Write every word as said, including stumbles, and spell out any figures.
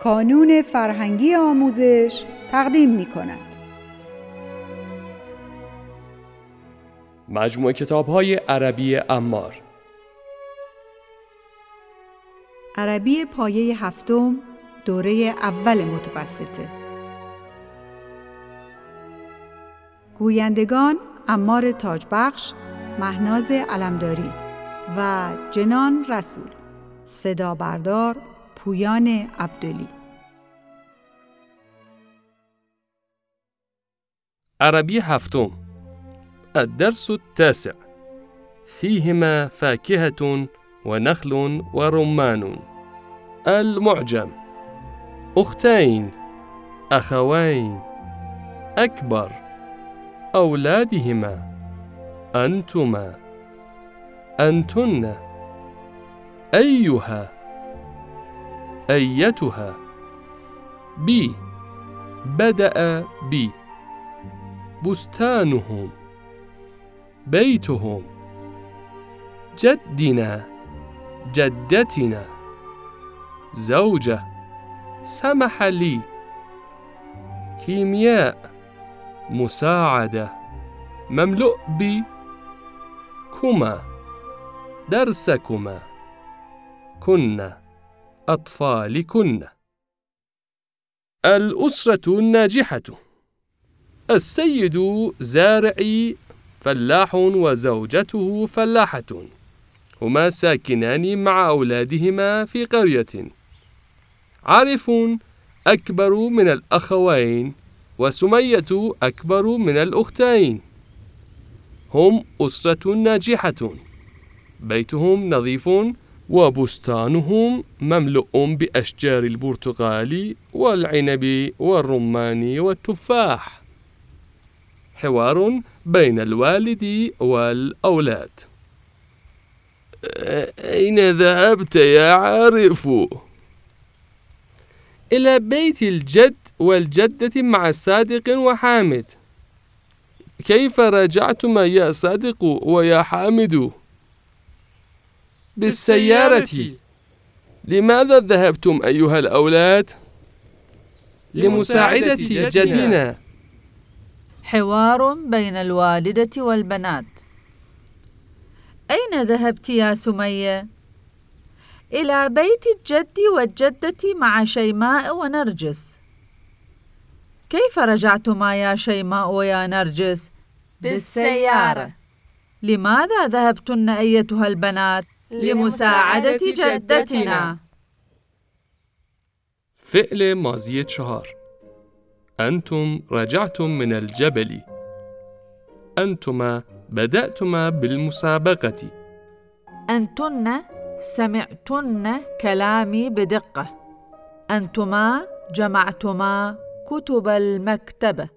کانون فرهنگی آموزش تقدیم می کند. مجموعه کتاب‌های عربی عمار. عربی پایه هفتم، دوره اول متوسطه. گویندگان عمار تاجبخش، مهناز علمداری و جنان رسول. صدا بردار پویان عبدلی. عربي هفتم. الدرس التاسع. فيهما فاكهة ونخل ورمان. المعجم: أختين، أخوين، أكبر، أولادهما، أنتما، أنتن، أيها، أيتها، بي، بدأ بي، بستانهم، بيتهم، جدنا، جدتنا، زوجة، سمح لي، كيمياء، مساعدة، مملوء ب، كما، درسكما، كنا، أطفالكن. الأسرة الناجحة: السيد زارعي فلاح وزوجته فلاحة، هما ساكنان مع أولادهما في قرية. عارف أكبر من الأخوين، وسمية أكبر من الأختين. هم أسرة ناجحة، بيتهم نظيف وبستانهم مملوء بأشجار البرتقال والعنب والرمان والتفاح. حوار بين الوالد والأولاد: أين ذهبت يا عارف؟ إلى بيت الجد والجدة مع صادق وحامد. كيف رجعتما يا صادق ويا حامد؟ بالسيارة. لماذا ذهبتم أيها الأولاد؟ لمساعدة جدنا. حوار بين الوالدة والبنات: أين ذهبت يا سمية؟ إلى بيت الجد والجدة مع شيماء ونرجس. كيف رجعتما يا شيماء ويا نرجس؟ بالسيارة. لماذا ذهبتن أيتها البنات؟ لمساعدة جدتنا. فعل ماضي چهار. أنتم رجعتم من الجبل. أنتما بدأتما بالمسابقة. أنتن سمعتن كلامي بدقة. أنتما جمعتما كتب المكتبة.